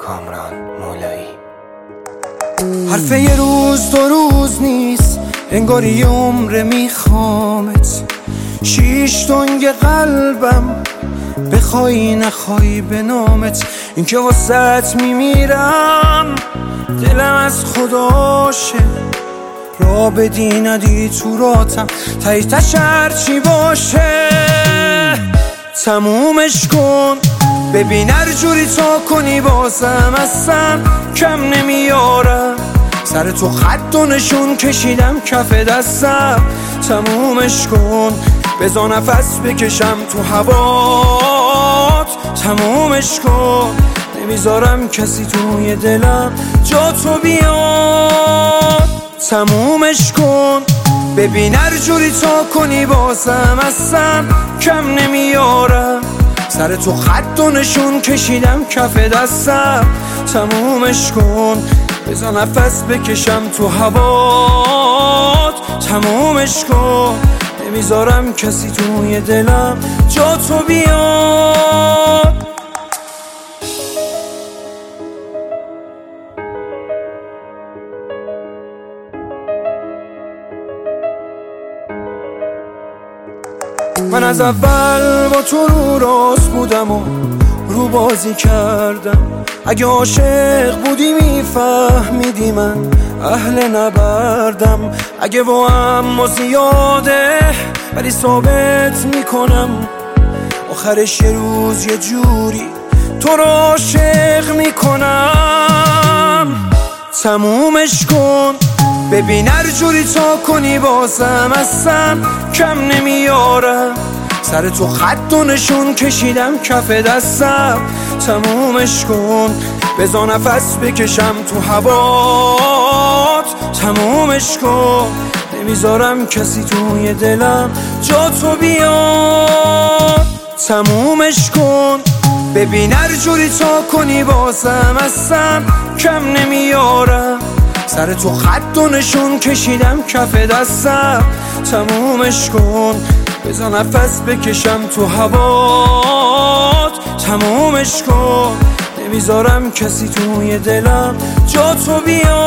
کامران مولایی. حرف یه روز دو روز نیست، انگاری یه عمر میخوامت. 6 تنگ قلبم بخوای نخوای به نامت. این که واسط میمیرم دلم از خداشه، را بدی ندی تو راتم تایتش هرچی باشه. تمومش کن ببین هر جوری تا کنی بازم اصلا کم نمیارم. سر تو خط و نشون کشیدم کف دستم. تمومش کن بذار نفس بکشم تو هوات. تمومش کن نمیذارم کسی توی دلم جا تو بیاد. تمومش کن ببین هر جوری تا کنی بازم اصلا کم نمیارم. سر تو خط و نشون کشیدم کف دستم. تمومش کن بذار نفس بکشم تو هوات. تمومش کن نمیذارم کسی توی دلم جا تو بیاد. من از اول با تو رو راست بودم و رو بازی کردم. اگه عاشق بودی میفهمیدی من اهل نبردم. اگه با هم زیاده ولی ثابت میکنم آخرش یه روز یه جوری تو رو عاشق میکنم. تمومش کن ببین هر جوری تا کنی بازم اصلا کم نمیارم. سر تو خط و نشون کشیدم کف دستم. تمومش کن بذار نفس بکشم تو هوات. تمومش کن نمیذارم کسی توی دلم جا تو بیاد. تمومش کن ببین هر جوری تا کنی بازم اصلا کم نمیارم. سر تو خط و نشون کشیدم کف دستم. تمومش کن بذار نفس بکشم تو هوات. تمومش کن نمیذارم کسی توی دلم جا تو بیاد.